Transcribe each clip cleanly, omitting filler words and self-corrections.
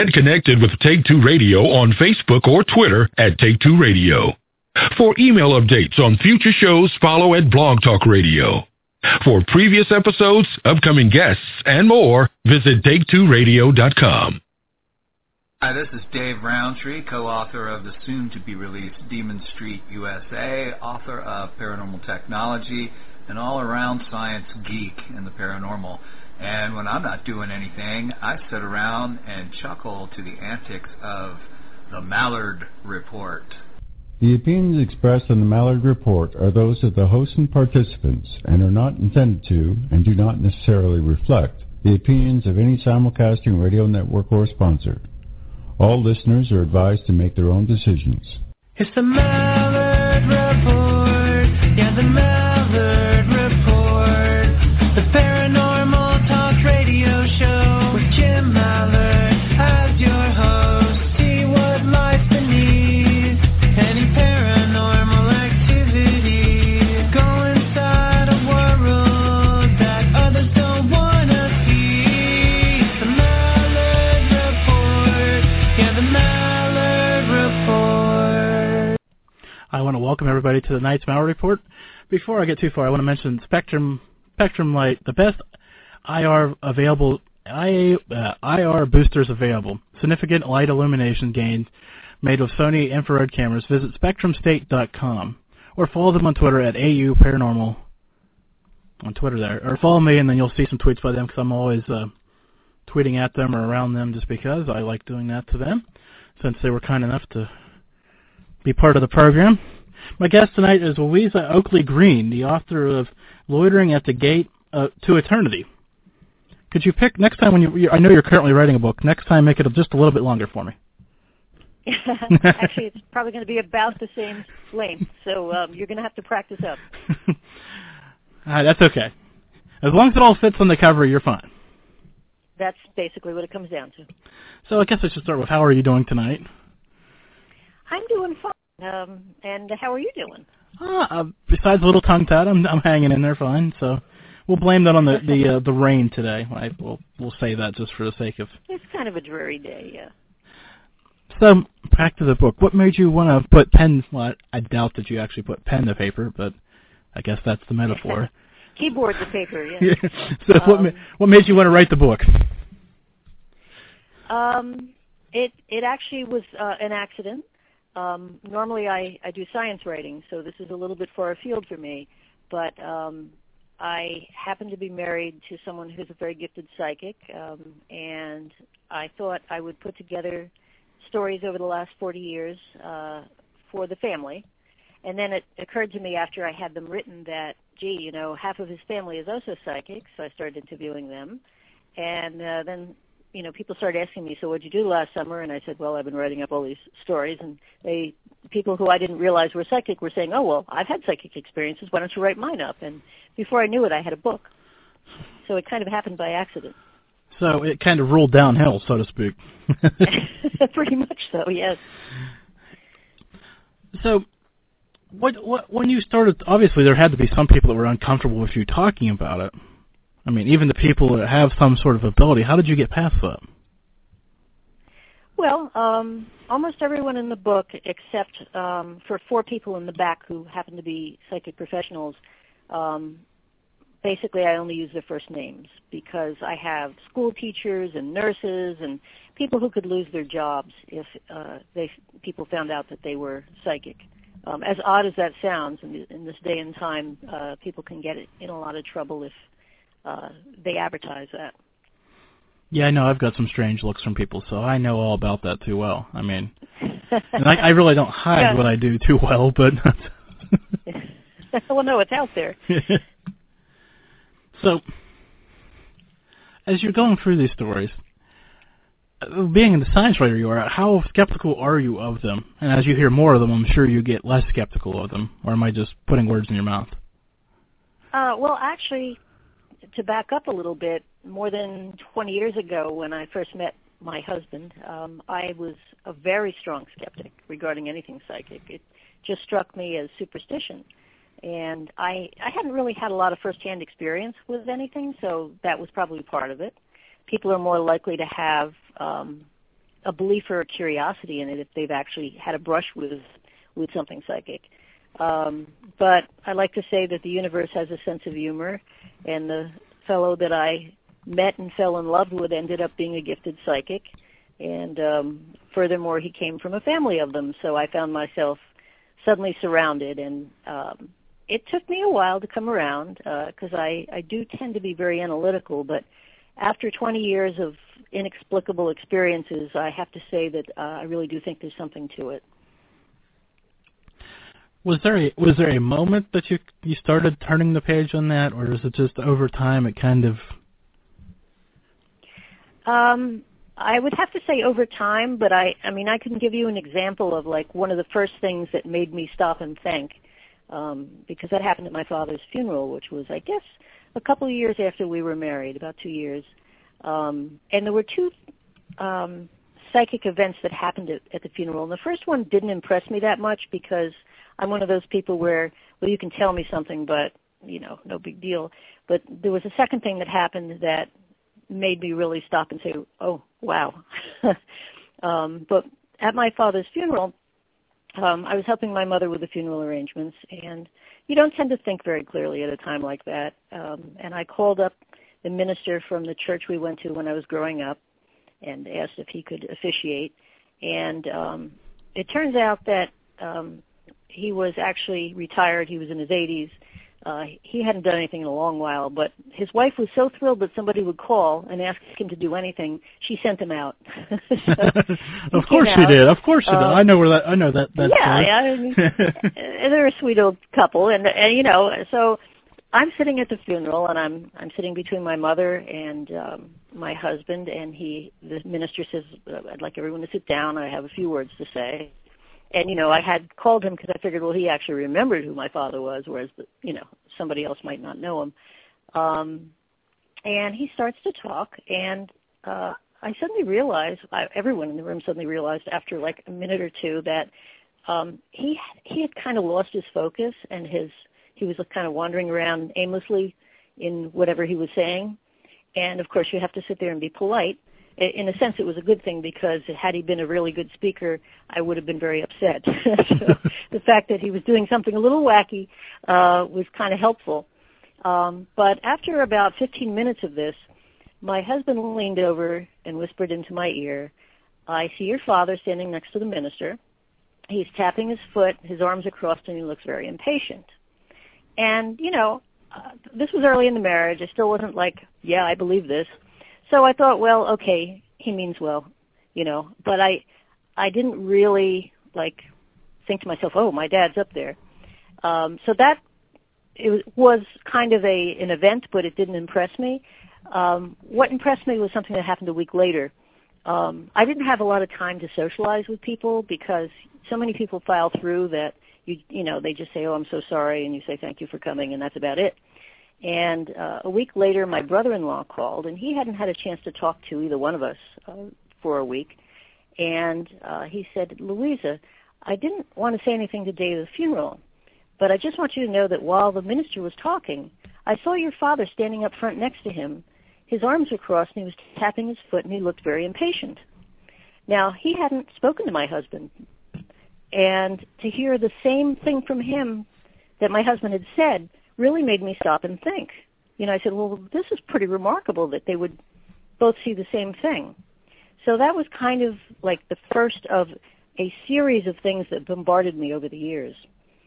Get connected with Take Two Radio on Facebook or Twitter at Take Two Radio. For email updates on future shows, follow at Blog Talk Radio. For previous episodes, upcoming guests, and more, visit TakeTwoRadio.com. Hi, this is Dave Roundtree, co-author of the soon-to-be-released Demon Street USA, author of Paranormal Technology, an all-around science geek in the paranormal. And when I'm not doing anything, I sit around and chuckle to the antics of the Mallard Report. The opinions expressed on the Mallard Report are those of the hosts and participants and are not intended to and do not necessarily reflect the opinions of any simulcasting radio network or sponsor. All listeners are advised to make their own decisions. It's the Mallard Report, yeah, the Mallard Report, the paranormal talk radio show with Jim Mallard as your host. See what lies beneath any paranormal activity. Go inside a world that others don't want to see. It's the Mallard Report, yeah, the Mallard Report. I want to welcome everybody to tonight's Mallard Report. Before I get too far, I want to mention Spectrum Light, the best IR boosters available. Significant light illumination gains made with Sony infrared cameras. Visit SpectrumState.com or follow them on Twitter at AU Paranormal on Twitter there. Or follow me and then you'll see some tweets by them because I'm always tweeting at them or around them just because I like doing that to them since they were kind enough to be part of the program. My guest tonight is Louisa Oakley Green, the author of Loitering at the Gate to Eternity. Could you pick next time when I know you're currently writing a book, next time make it just a little bit longer for me. Actually, it's probably going to be about the same length, so you're going to have to practice up. That's okay. As long as it all fits on the cover, you're fine. That's basically what it comes down to. So I guess I should start with, how are you doing tonight? I'm doing fine. And how are you doing? Besides a little tongue-tied, I'm hanging in there fine. So we'll blame that on the rain today. We'll say that just for the sake of. It's kind of a dreary day, yeah. So back to the book. What made you want to put pen? Well, I doubt that you actually put pen to paper, but I guess that's the metaphor. Keyboard to paper, yeah. So what made you want to write the book? It actually was an accident. Normally I do science writing, so this is a little bit far afield for me, but I happen to be married to someone who's a very gifted psychic, and I thought I would put together stories over the last 40 years for the family, and then it occurred to me after I had them written that, gee, half of his family is also psychic, so I started interviewing them, and then people started asking me, so what did you do last summer? And I said, well, I've been writing up all these stories. And people who I didn't realize were psychic were saying, oh, well, I've had psychic experiences. Why don't you write mine up? And before I knew it, I had a book. So it kind of happened by accident. So it kind of rolled downhill, so to speak. Pretty much so, yes. So when you started, obviously there had to be some people that were uncomfortable with you talking about it. I mean, even the people that have some sort of ability, how did you get past that? Well, almost everyone in the book, except for 4 people in the back who happen to be psychic professionals, basically I only use their first names because I have school teachers and nurses and people who could lose their jobs if people found out that they were psychic. As odd as that sounds, in this day and time, people can get in a lot of trouble if they advertise that. Yeah, I know. I've got some strange looks from people, so I know all about that too well. I mean, and I really don't hide what I do too well, but... Well, no, it's out there. So, as you're going through these stories, being the science writer you are, how skeptical are you of them? And as you hear more of them, I'm sure you get less skeptical of them. Or am I just putting words in your mouth? Well, actually, to back up a little bit, more than 20 years ago when I first met my husband, I was a very strong skeptic regarding anything psychic. It just struck me as superstition. And I hadn't really had a lot of first-hand experience with anything, so that was probably part of it. People are more likely to have a belief or a curiosity in it if they've actually had a brush with something psychic. But I like to say that the universe has a sense of humor, and the fellow that I met and fell in love with ended up being a gifted psychic. And furthermore, he came from a family of them, so I found myself suddenly surrounded. And it took me a while to come around because I do tend to be very analytical, but after 20 years of inexplicable experiences, I have to say that I really do think there's something to it. Was there a moment that you started turning the page on that, or is it just over time it kind of... I would have to say over time, but I mean, I can give you an example of like one of the first things that made me stop and think, because that happened at my father's funeral, which was, I guess, a couple of years after we were married, about 2 years. And there were two psychic events that happened at the funeral. And the first one didn't impress me that much because I'm one of those people where, well, you can tell me something, but, you know, no big deal. But there was a second thing that happened that made me really stop and say, oh, wow. But at my father's funeral, I was helping my mother with the funeral arrangements, and you don't tend to think very clearly at a time like that. And I called up the minister from the church we went to when I was growing up and asked if he could officiate. And it turns out that he was actually retired. He was in his 80s. He hadn't done anything in a long while, but his wife was so thrilled that somebody would call and ask him to do anything. She sent him out. Of course she did. Of course she did. I know that. Yeah. I mean, they're a sweet old couple, and you know, so I'm sitting at the funeral, and I'm sitting between my mother and my husband, and the minister says, "I'd like everyone to sit down. I have a few words to say." And, you know, I had called him because I figured, well, he actually remembered who my father was, whereas, you know, somebody else might not know him. And he starts to talk, and I suddenly realized, everyone in the room suddenly realized after like a minute or two that he had kind of lost his focus, and he was kind of wandering around aimlessly in whatever he was saying. And, of course, you have to sit there and be polite. In a sense, it was a good thing because had he been a really good speaker, I would have been very upset. So the fact that he was doing something a little wacky was kind of helpful. But after about 15 minutes of this, my husband leaned over and whispered into my ear, "I see your father standing next to the minister. He's tapping his foot, his arms are crossed, and he looks very impatient." And, you know, this was early in the marriage. I still wasn't like, yeah, I believe this. So I thought, well, okay, he means well, you know, but I didn't really like think to myself, oh, my dad's up there. So that it was kind of an event, but it didn't impress me. What impressed me was something that happened a week later. I didn't have a lot of time to socialize with people because so many people file through that you know they just say, oh, I'm so sorry, and you say thank you for coming, and that's about it. And a week later, my brother-in-law called, and he hadn't had a chance to talk to either one of us for a week. And he said, Louisa, I didn't want to say anything the day of the funeral, but I just want you to know that while the minister was talking, I saw your father standing up front next to him. His arms were crossed, and he was tapping his foot, and he looked very impatient. Now, he hadn't spoken to my husband. And to hear the same thing from him that my husband had said really made me stop and think. You know, I said, well, this is pretty remarkable that they would both see the same thing. So that was kind of like the first of a series of things that bombarded me over the years.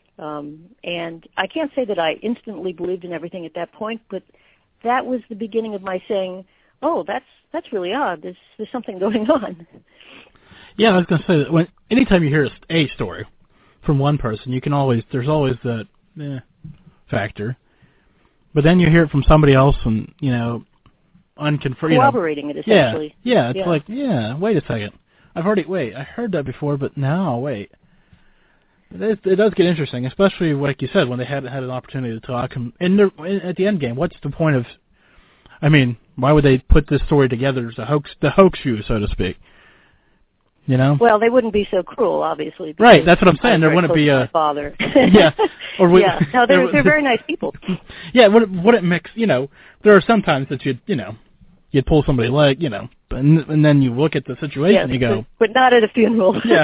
And I can't say that I instantly believed in everything at that point, but that was the beginning of my saying, oh, that's really odd. There's something going on. Yeah, I was going to say that anytime you hear a story from one person, there's always that factor. But then you hear it from somebody else and, you know, corroborating it, essentially. Yeah, it's like, wait a second. I heard that before, but now, wait. It does get interesting, especially, like you said, when they hadn't had an opportunity to talk. And at the end game, what's the point of, I mean, why would they put this story together as the hoax view, so to speak? You know? Well, they wouldn't be so cruel, obviously. Right, that's what I'm saying. There wouldn't be a father. Yeah. No, they're very nice people. Yeah, wouldn't mix, you know, there are some times that you'd pull somebody leg, you know, And then you look at the situation and you go... But not at a funeral. Yeah.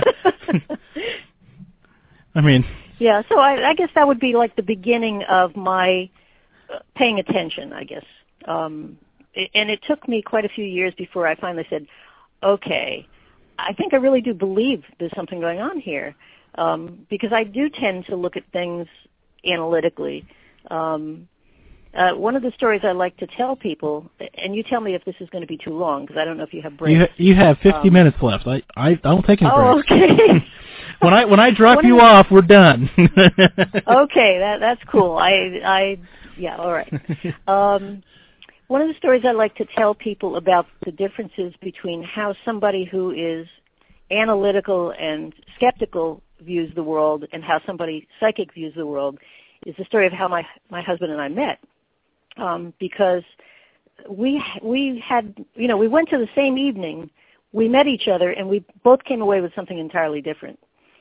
I mean... Yeah, so I guess that would be like the beginning of my paying attention, I guess. And it took me quite a few years before I finally said, okay, I think I really do believe there's something going on here, because I do tend to look at things analytically. One of the stories I like to tell people, and you tell me if this is going to be too long, because I don't know if you have breaks. You have 50 minutes left. I don't take any breaks. Oh, okay. When I drop you off, we're done. Okay, that's cool. Yeah, all right. One of the stories I like to tell people about the differences between how somebody who is analytical and skeptical views the world and how somebody psychic views the world is the story of how my husband and I met. Because we had, we went to the same evening, we met each other, and we both came away with something entirely different.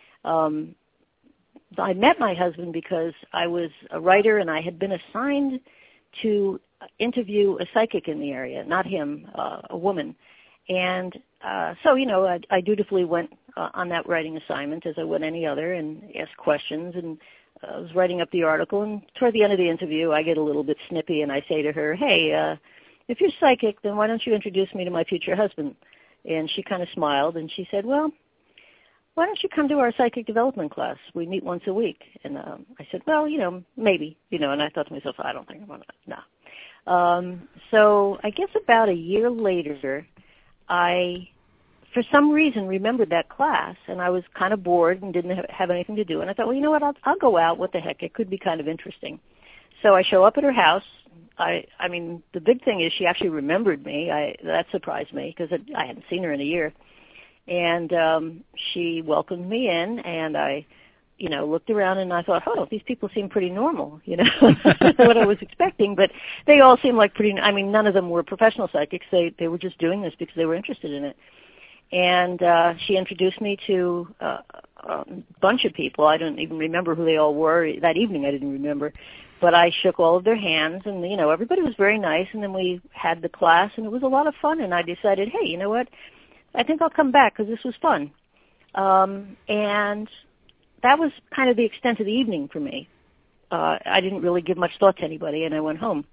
I met my husband because I was a writer and I had been assigned to interview a psychic in the area, not him, a woman. And so, I dutifully went on that writing assignment as I would any other and asked questions, and I was writing up the article, and toward the end of the interview I get a little bit snippy and I say to her, hey, if you're psychic, then why don't you introduce me to my future husband? And she kind of smiled and she said, well, why don't you come to our psychic development class? We meet once a week. And I said, well, maybe, and I thought to myself, I don't think I'm going to, no. So I guess about a year later, I, for some reason, remembered that class, and I was kind of bored and didn't have anything to do. And I thought, well, you know what, I'll go out. What the heck? It could be kind of interesting. So I show up at her house. I mean, the big thing is she actually remembered me. That surprised me because I hadn't seen her in a year. And she welcomed me in, and I, looked around and I thought, oh, these people seem pretty normal, what I was expecting. But they all seemed like none of them were professional psychics. They were just doing this because they were interested in it. And she introduced me to a bunch of people. I don't even remember who they all were. That evening I didn't remember. But I shook all of their hands, and, everybody was very nice. And then we had the class, and it was a lot of fun. And I decided, hey, you know what? I think I'll come back because this was fun. And that was kind of the extent of the evening for me. I didn't really give much thought to anybody, and I went home.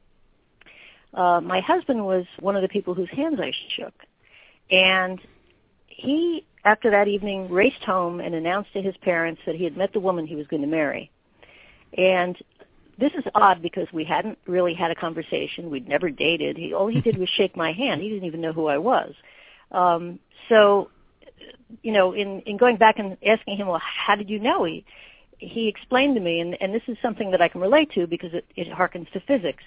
My husband was one of the people whose hands I shook. And he, after that evening, raced home and announced to his parents that he had met the woman he was going to marry. And this is odd because we hadn't really had a conversation. We'd never dated. All he did was shake my hand. He didn't even know who I was. So, in going back and asking him, well, how did you know? He explained to me, and this is something that I can relate to because it harkens to physics.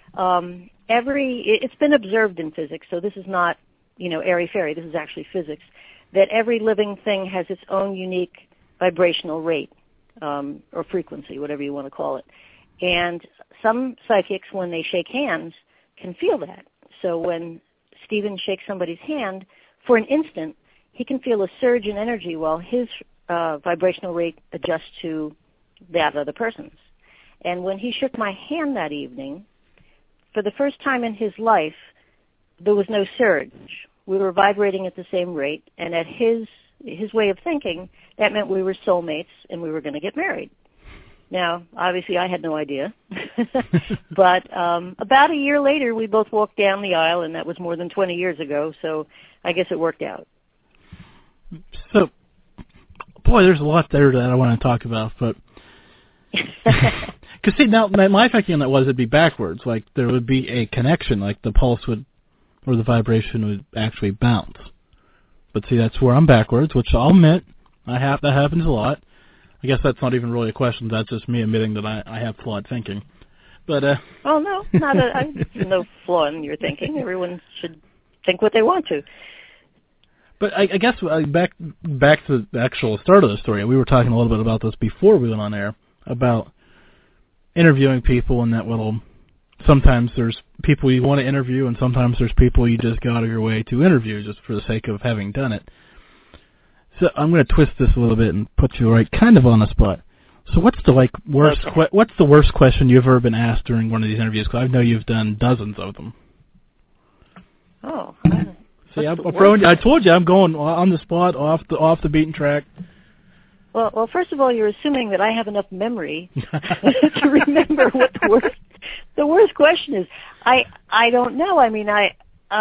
It's been observed in physics, so this is not, airy-fairy. This is actually physics, that every living thing has its own unique vibrational rate, or frequency, whatever you want to call it. And some psychics, when they shake hands, can feel that. So when Stephen shakes somebody's hand, for an instant, he can feel a surge in energy while his vibrational rate adjusts to that other person's. And when he shook my hand that evening, for the first time in his life, there was no surge. We were vibrating at the same rate, and at his way of thinking, that meant we were soulmates and we were going to get married. Now, obviously, I had no idea. But about a year later, we both walked down the aisle, and that was more than 20 years ago, so I guess it worked out. So, boy, there's a lot there that I want to talk about, but... Because, see, now, my thinking on that was it'd be backwards. Like, there would be a connection, like the pulse would, or the vibration would actually bounce. But, see, that's where I'm backwards, which I'll admit, that happens a lot. I guess that's not even really a question. That's just me admitting that I have flawed thinking. But oh no, no flaw in your thinking. Everyone should think what they want to. But I guess back to the actual start of the story. We were talking a little bit about this before we went on air about interviewing people, and that sometimes there's people you want to interview, and sometimes there's people you just go out of your way to interview just for the sake of having done it. So I'm going to twist this a little bit and put you right kind of on the spot. So what's the what's the worst question you've ever been asked during one of these interviews? Because I know you've done dozens of them. Oh. See, I told you I'm going on the spot, off the beaten track. Well, first of all, you're assuming that I have enough memory to remember what the worst question is. I don't know. I mean, I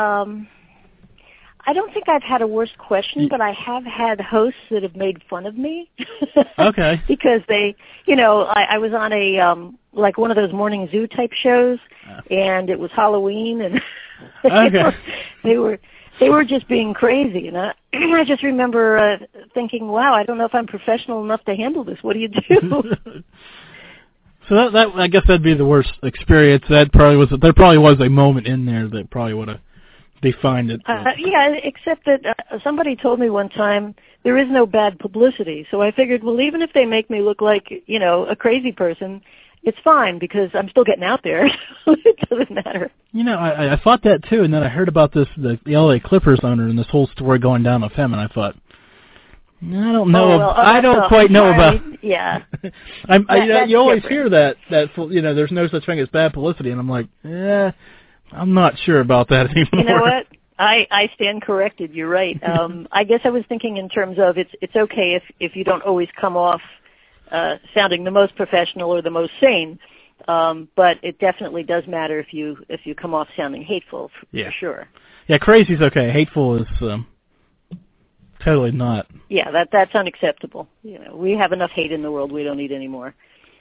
don't think I've had a worse question, but I have had hosts that have made fun of me. Okay. Because they, I was on a like one of those morning zoo type shows, and it was Halloween, and they were just being crazy, and I just remember thinking, wow, I don't know if I'm professional enough to handle this. What do you do? So that I guess that'd be the worst experience. There probably was a moment in there that probably would have defined it. Yeah, except that somebody told me one time there is no bad publicity. So I figured, well, even if they make me look like, a crazy person, it's fine because I'm still getting out there. It doesn't matter. I thought that too, and then I heard about the LA Clippers owner and this whole story going down with him, and I thought, I don't know. I don't quite know about. Yeah. You always hear that there's no such thing as bad publicity, and I'm like, I'm not sure about that anymore. You know what? I stand corrected. You're right. I guess I was thinking in terms of it's okay if you don't always come off sounding the most professional or the most sane, but it definitely does matter if you come off sounding hateful for sure. Yeah, crazy's okay. Hateful is totally not. Yeah, that's unacceptable. We have enough hate in the world. We don't need any more.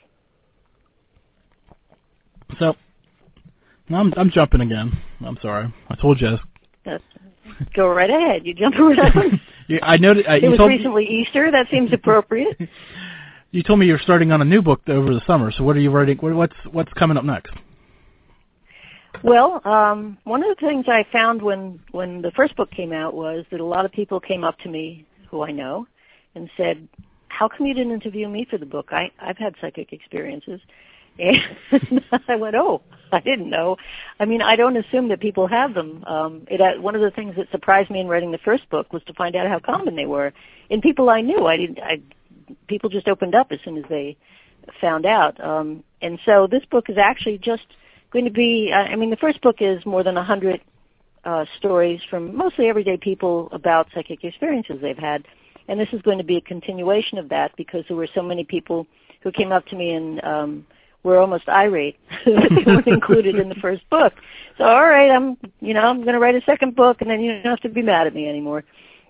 So, I'm jumping again. I'm sorry. I told you. Go right ahead. You jump around. I know. It was recently Easter. That seems appropriate. You told me you're starting on a new book over the summer. So what are you writing? What's coming up next? Well, one of the things I found when the first book came out was that a lot of people came up to me who I know and said, how come you didn't interview me for the book? I've had psychic experiences. And I went, oh, I didn't know. I mean, I don't assume that people have them. One of the things that surprised me in writing the first book was to find out how common they were. In people I knew, people just opened up as soon as they found out. And so this book is actually just going to be, the first book is more than 100 stories from mostly everyday people about psychic experiences they've had. And this is going to be a continuation of that because there were so many people who came up to me and were almost irate that they weren't included in the first book. So, all right, I'm going to write a second book, and then you don't have to be mad at me anymore.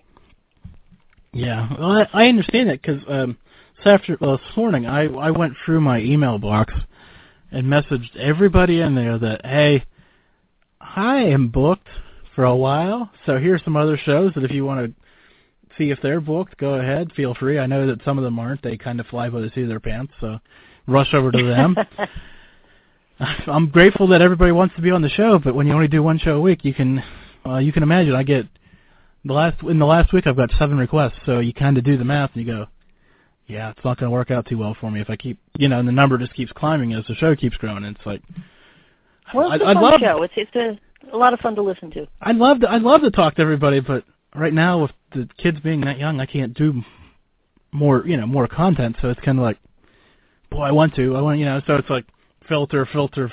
Yeah, well, I understand that because this morning I went through my email box and messaged everybody in there that, hey, I am booked for a while, so here's some other shows that if you want to see if they're booked, go ahead, feel free. I know that some of them aren't. They kind of fly by the seat of their pants, so rush over to them. I'm grateful that everybody wants to be on the show, but when you only do one show a week, you can imagine I get in the last week I've got 7 requests, so you kind of do the math and you go, yeah, it's not going to work out too well for me if I keep, and the number just keeps climbing as the show keeps growing. And it's like, well, it's a fun show. It's a lot of fun to listen to. I'd love to talk to everybody, but right now with the kids being that young, I can't do more content. So it's kind of like, boy, I want, so it's like filter.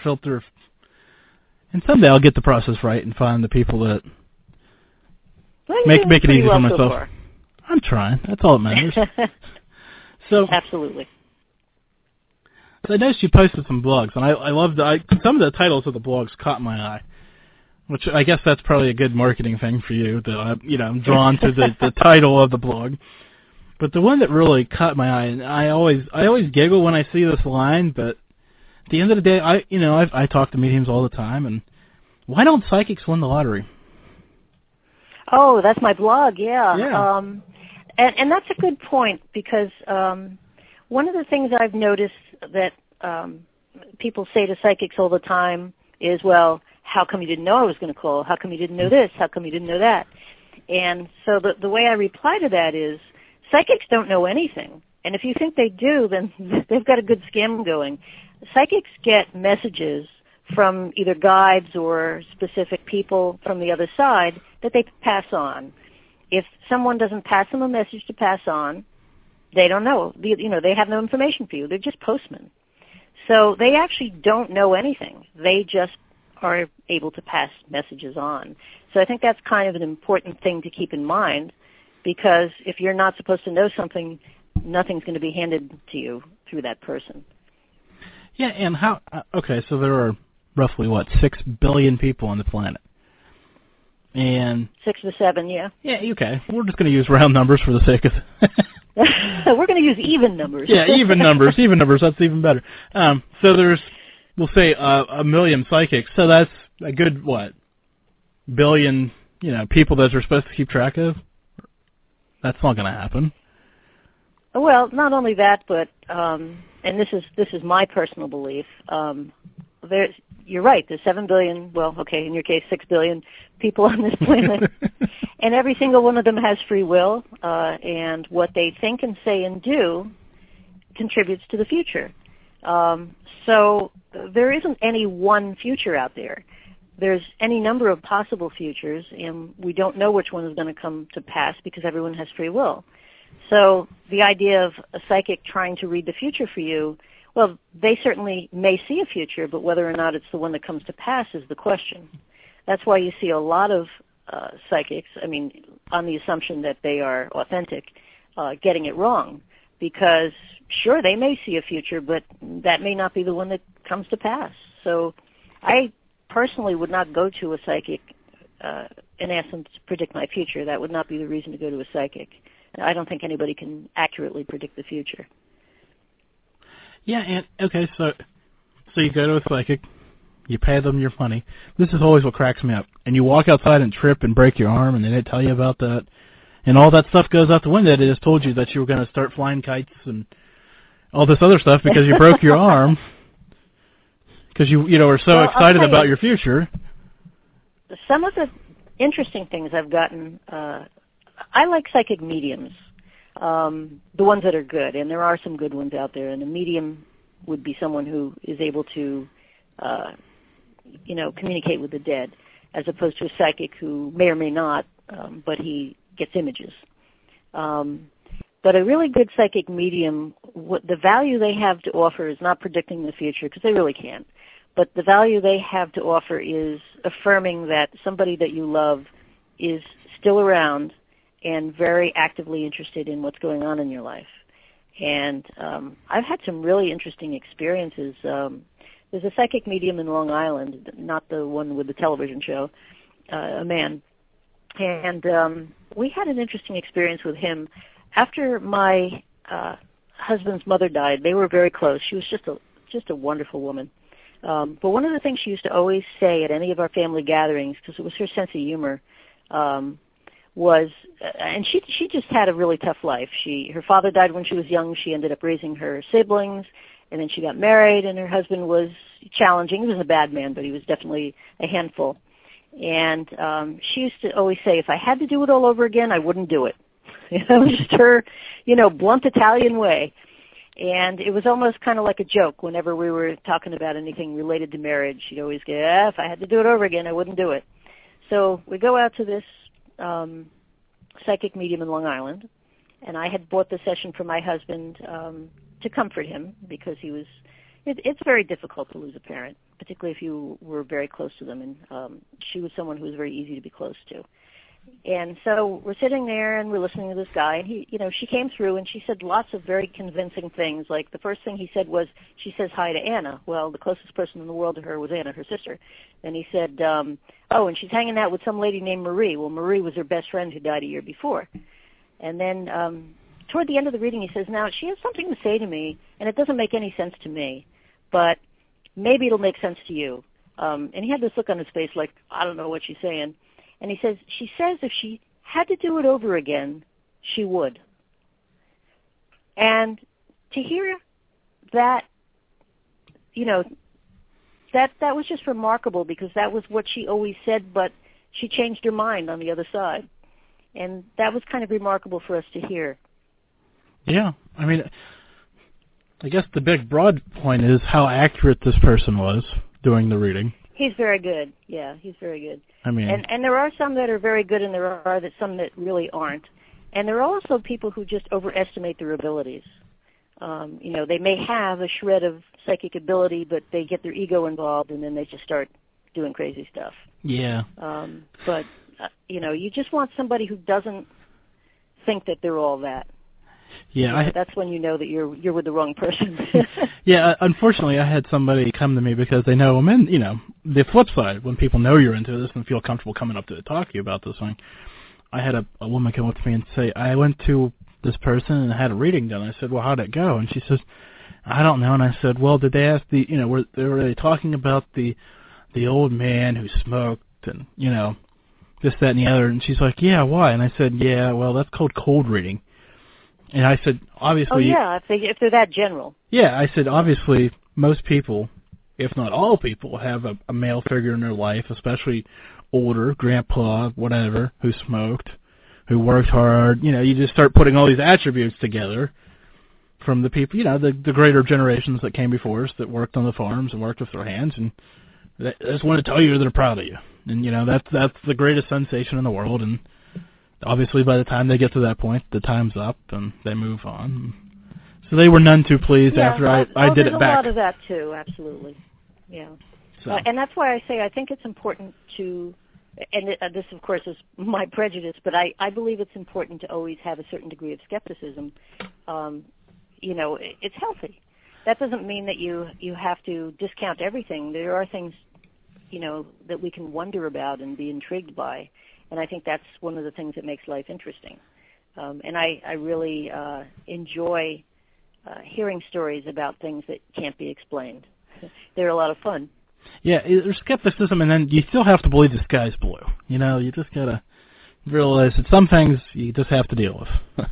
And someday I'll get the process right and find the people that make it easy for myself. So I'm trying. That's all that matters. So absolutely. So I noticed you posted some blogs, and I loved some of the titles of the blogs caught my eye, which I guess that's probably a good marketing thing for you. That I'm drawn to the title of the blog. But the one that really caught my eye, and I always giggle when I see this line, but at the end of the day, I talk to mediums all the time, and why don't psychics win the lottery? Oh, that's my blog, yeah. And that's a good point because one of the things I've noticed that people say to psychics all the time is, well, how come you didn't know I was going to call? How come you didn't know this? How come you didn't know that? And so the way I reply to that is, psychics don't know anything. And if you think they do, then they've got a good scam going. Psychics get messages from either guides or specific people from the other side that they pass on. If someone doesn't pass them a message to pass on, they don't know. They have no information for you. They're just postmen. So they actually don't know anything. They just are able to pass messages on. So I think that's kind of an important thing to keep in mind, because if you're not supposed to know something, nothing's going to be handed to you through that person. Yeah, and how, okay, so there are roughly, 6 billion people on the planet. And 6 to 7, yeah. Yeah, okay. We're just going to use round numbers for the sake of We're going to use even numbers. Yeah, even numbers, that's even better. So there's, we'll say, 1 million psychics, so that's a good, billion, people that are supposed to keep track of? That's not going to happen. Well, not only that, but and this is my personal belief. You're right. There's 7 billion. Well, okay, in your case, 6 billion people on this planet, and every single one of them has free will, and what they think and say and do contributes to the future. So there isn't any one future out there. There's any number of possible futures, and we don't know which one is going to come to pass because everyone has free will. So the idea of a psychic trying to read the future for you, well, they certainly may see a future, but whether or not it's the one that comes to pass is the question. That's why you see a lot of psychics, on the assumption that they are authentic, getting it wrong. Because, sure, they may see a future, but that may not be the one that comes to pass. So I personally would not go to a psychic and ask them to predict my future. That would not be the reason to go to a psychic. I don't think anybody can accurately predict the future. Yeah, and okay, so you go to a psychic, you pay them your money. This is always what cracks me up. And you walk outside and trip and break your arm, and they didn't tell you about that. And all that stuff goes out the window. They just told you that you were going to start flying kites and all this other stuff because you broke your arm. Because you were so excited about your future. Some of the interesting things I've gotten, I like psychic mediums, the ones that are good, and there are some good ones out there. And a medium would be someone who is able to, communicate with the dead, as opposed to a psychic who may or may not, but he gets images. But a really good psychic medium, the value they have to offer is not predicting the future, because they really can't. But the value they have to offer is affirming that somebody that you love is still around and very actively interested in what's going on in your life. And I've had some really interesting experiences. There's a psychic medium in Long Island, not the one with the television show, a man. And we had an interesting experience with him. After my husband's mother died, they were very close. She was just a wonderful woman. But one of the things she used to always say at any of our family gatherings, because it was her sense of humor, was, and she just had a really tough life. Her father died when she was young. She ended up raising her siblings, and then she got married, and her husband was challenging. He was a bad man, but he was definitely a handful. And she used to always say, if I had to do it all over again, I wouldn't do it. It was just her, blunt Italian way. And it was almost kind of like a joke whenever we were talking about anything related to marriage. She'd always go, if I had to do it over again, I wouldn't do it. So we go out to this psychic medium in Long Island, and I had bought the session for my husband to comfort him, because it's very difficult to lose a parent, particularly if you were very close to them, and she was someone who was very easy to be close to. And so we're sitting there and we're listening to this guy, and she came through and she said lots of very convincing things. Like the first thing he said was, she says hi to Anna. Well, the closest person in the world to her was Anna, her sister. And he said, and she's hanging out with some lady named Marie. Well, Marie was her best friend who died a year before. And then toward the end of the reading, he says, now she has something to say to me, and it doesn't make any sense to me, but maybe it'll make sense to you. And he had this look on his face like, I don't know what she's saying. And he says, she says if she had to do it over again, she would. And to hear that, that was just remarkable, because that was what she always said, but she changed her mind on the other side. And that was kind of remarkable for us to hear. Yeah. I guess the big broad point is how accurate this person was doing the reading. He's very good. Yeah, he's very good. And there are some that are very good, and there are some that really aren't. And there are also people who just overestimate their abilities. They may have a shred of psychic ability, but they get their ego involved, and then they just start, doing crazy stuff. Yeah. But you just want somebody who doesn't think that they're all that. Yeah, that's when you know that you're with the wrong person. Yeah, unfortunately, I had somebody come to me because they know I'm in. The flip side, when people know you're into this and feel comfortable coming up to talk to you about this thing, I had a woman come up to me and say, I went to this person and had a reading done. I said, well, how'd it go? And she says, I don't know. And I said, well, did they ask were they talking about the old man who smoked and this, that, and the other? And she's like, yeah, why? And I said, yeah, well, that's called cold reading. And I said, obviously... Oh, yeah, if they're that general. Yeah, I said, obviously, most people, if not all people, have a male figure in their life, especially older, grandpa, whatever, who smoked, who worked hard. You just start putting all these attributes together from the people, the greater generations that came before us that worked on the farms and worked with their hands, and they just want to tell you they're proud of you. And, that's the greatest sensation in the world, and obviously, by the time they get to that point, the time's up and they move on. So they were none too pleased after I did it back. There's a lot of that too, absolutely. Yeah. So. And that's why I say I think it's important to, and this of course is my prejudice, but I believe it's important to always have a certain degree of skepticism. It's healthy. That doesn't mean that you have to discount everything. There are things, that we can wonder about and be intrigued by. And I think that's one of the things that makes life interesting. And I really enjoy hearing stories about things that can't be explained. They're a lot of fun. Yeah, there's skepticism, and then you still have to believe the sky's blue. You just got to realize that some things you just have to deal with.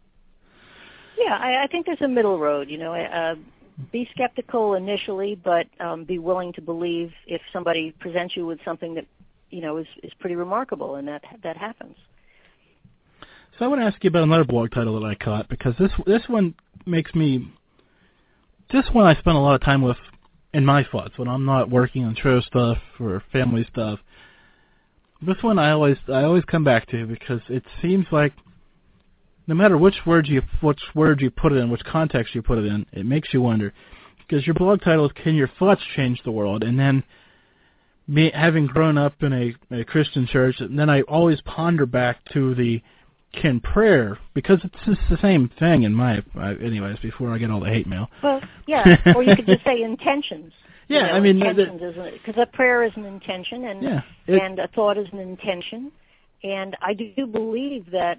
Yeah, I think there's a middle road. Be skeptical initially, but be willing to believe if somebody presents you with something that is pretty remarkable, and that happens. So I want to ask you about another blog title that I caught, because this one makes me, this one I spend a lot of time with in my thoughts when I'm not working on show stuff or family stuff. This one I always come back to, because it seems like no matter which word you put it in, which context you put it in, it makes you wonder. Because your blog title is "Can Your Thoughts Change the World?" And then me having grown up in a Christian church, and then I always ponder back to the "Can prayer," because it's just the same thing in my anyways. Before I get all the hate mail. Well, yeah, or you could just say intentions. Yeah, intentions, isn't it? Because a prayer is an intention, and and a thought is an intention, and I do believe that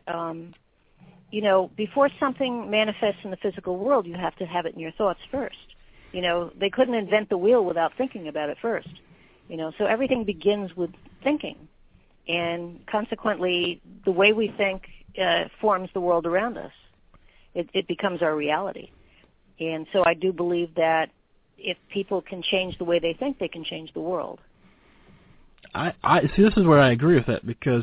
before something manifests in the physical world, you have to have it in your thoughts first. They couldn't invent the wheel without thinking about it first. So everything begins with thinking, and consequently, the way we think forms the world around us. It becomes our reality, and so I do believe that if people can change the way they think, they can change the world. I see. This is where I agree with that, because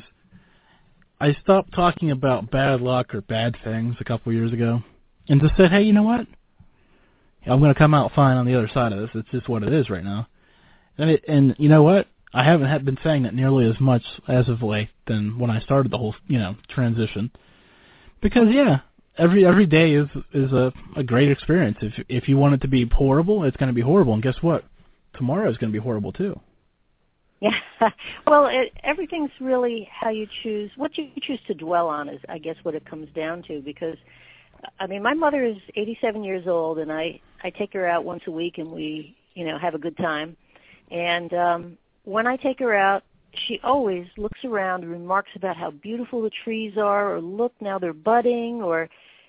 I stopped talking about bad luck or bad things a couple years ago, and just said, hey, you know what? I'm going to come out fine on the other side of this. It's just what it is right now. And you know what? I haven't been saying that nearly as much as of late than when I started the whole, transition. Because every day is a great experience. If you want it to be horrible, it's going to be horrible. And guess what? Tomorrow is going to be horrible too. Yeah. Well, everything's really how you choose. What you choose to dwell on is, I guess, what it comes down to. Because, my mother is 87 years old, and I take her out once a week, and we, have a good time. And when I take her out, she always looks around and remarks about how beautiful the trees are, or look, now they're budding, or,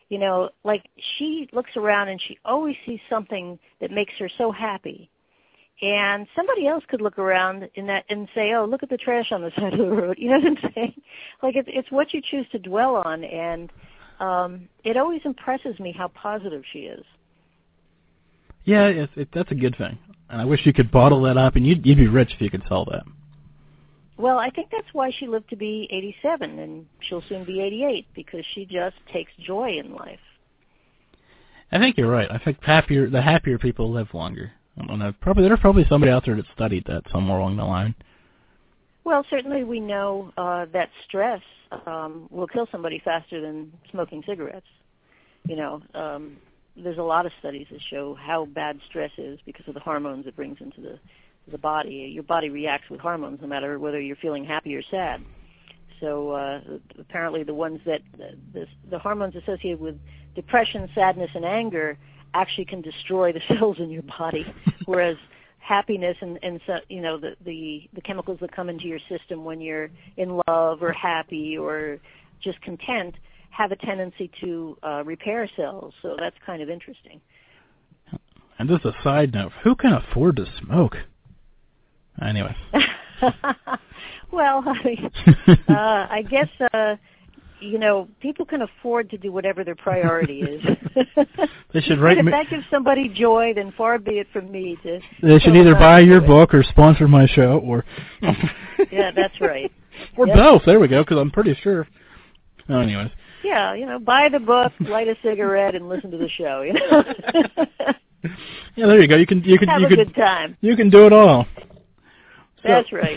she looks around and she always sees something that makes her so happy. And somebody else could look around and say, oh, look at the trash on the side of the road. You know what I'm saying? It's what you choose to dwell on, and it always impresses me how positive she is. Yeah, that's a good thing. And I wish you could bottle that up, and you'd be rich if you could sell that. Well, I think that's why she lived to be 87, and she'll soon be 88, because she just takes joy in life. I think you're right. I think the happier people live longer. I don't know. There's probably somebody out there that studied that somewhere along the line. Well, certainly we know that stress will kill somebody faster than smoking cigarettes. There's a lot of studies that show how bad stress is because of the hormones it brings into the body. Your body reacts with hormones no matter whether you're feeling happy or sad. So apparently the ones that the hormones associated with depression, sadness, and anger actually can destroy the cells in your body, whereas happiness and so, the chemicals that come into your system when you're in love or happy or just content have a tendency to repair cells. So that's kind of interesting. And just a side note, who can afford to smoke? Anyway. Well, I guess, people can afford to do whatever their priority is. They should write if that gives somebody joy, then far be it from me to... They should either buy your book or sponsor my show, or... Yeah, that's right. Or both, there we go, because I'm pretty sure... Oh, anyways. Yeah, buy the book, light a cigarette, and listen to the show, Yeah, there you go. You can have a good time. You can do it all. That's right.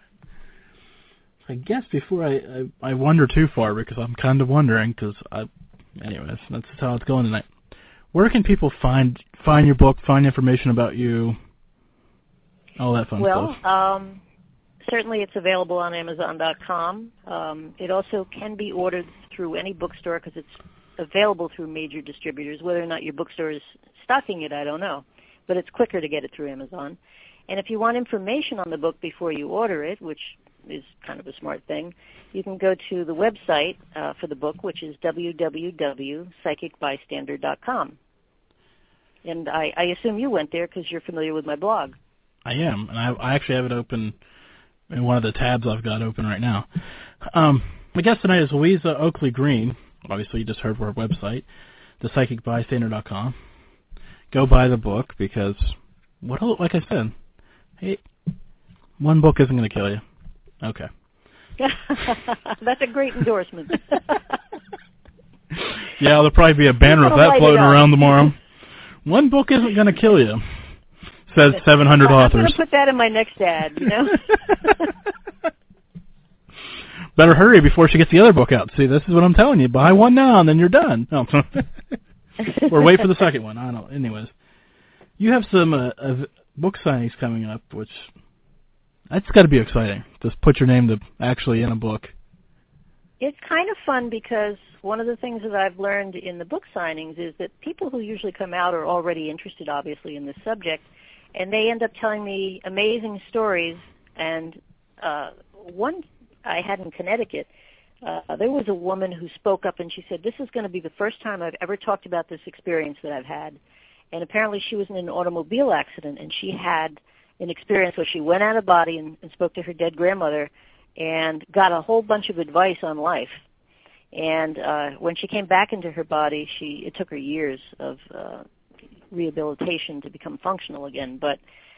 I guess before I wander too far, because I'm kind of wondering, anyways, that's how it's going tonight. Where can people find your book, find information about you, all that fun stuff? Well, certainly it's available on Amazon.com. It also can be ordered through any bookstore because it's available through major distributors. Whether or not your bookstore is stocking it, I don't know. But it's quicker to get it through Amazon. And if you want information on the book before you order it, which is kind of a smart thing, you can go to the website for the book, which is www.psychicbystander.com. And I assume you went there because you're familiar with my blog. I am, and I actually have it open in one of the tabs I've got open right now. My guest tonight is Louisa Oakley Green. Obviously, you just heard her website, thepsychicbystander.com. Go buy the book because, like I said, hey, one book isn't going to kill you. Okay. That's a great endorsement. Yeah, there'll probably be a banner of that floating around tomorrow. One book isn't going to kill you, says 700 authors. I'm going to put that in my next ad, Better hurry before she gets the other book out. See, this is what I'm telling you. Buy one now, and then you're done. No. Or wait for the second one. I don't know. Anyways, you have some book signings coming up, which that's got to be exciting. Just put your name actually in a book. It's kind of fun because one of the things that I've learned in the book signings is that people who usually come out are already interested, obviously, in this subject, and they end up telling me amazing stories. And one I had in Connecticut, there was a woman who spoke up and she said, this is going to be the first time I've ever talked about this experience that I've had. And apparently she was in an automobile accident and she had an experience where she went out of body and spoke to her dead grandmother and got a whole bunch of advice on life. And when she came back into her body, it took her years of rehabilitation to become functional again. But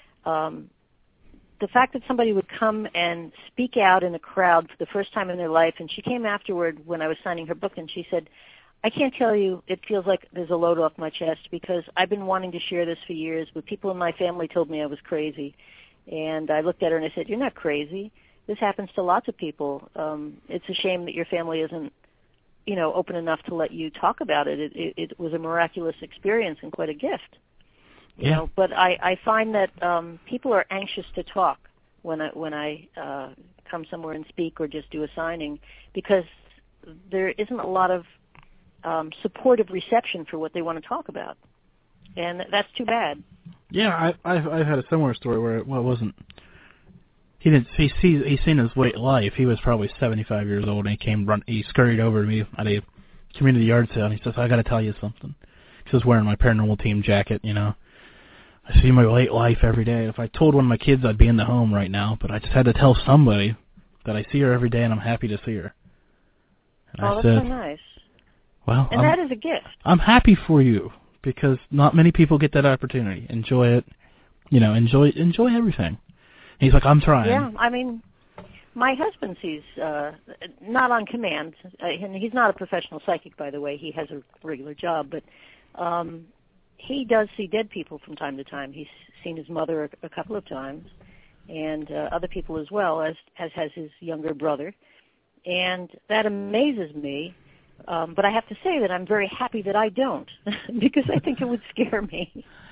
the fact that somebody would come and speak out in a crowd for the first time in their life, and she came afterward when I was signing her book, and she said, I can't tell you, it feels like there's a load off my chest because I've been wanting to share this for years, but people in my family told me I was crazy. And I looked at her and I said, you're not crazy. This happens to lots of people. It's a shame that your family isn't, open enough to let you talk about it. It was a miraculous experience and quite a gift. Yeah. But I find that people are anxious to talk when I come somewhere and speak or just do a signing because there isn't a lot of supportive reception for what they want to talk about, and that's too bad. Yeah, I've had a similar story where it wasn't. He's seen his late life. He was probably 75 years old, and he scurried over to me at a community yard sale, and he says, I got to tell you something. He says, wearing my paranormal team jacket, I see my late life every day. If I told one of my kids, I'd be in the home right now, but I just had to tell somebody that I see her every day, and I'm happy to see her. And that's so nice. Well, and that is a gift. I'm happy for you because not many people get that opportunity. Enjoy it, enjoy everything. And he's like, I'm trying. Yeah, I mean, my husband sees, not on command, and he's not a professional psychic, by the way. He has a regular job, but he does see dead people from time to time. He's seen his mother a couple of times, and other people as well, as has his younger brother. And that amazes me. But I have to say that I'm very happy that I don't, because I think it would scare me.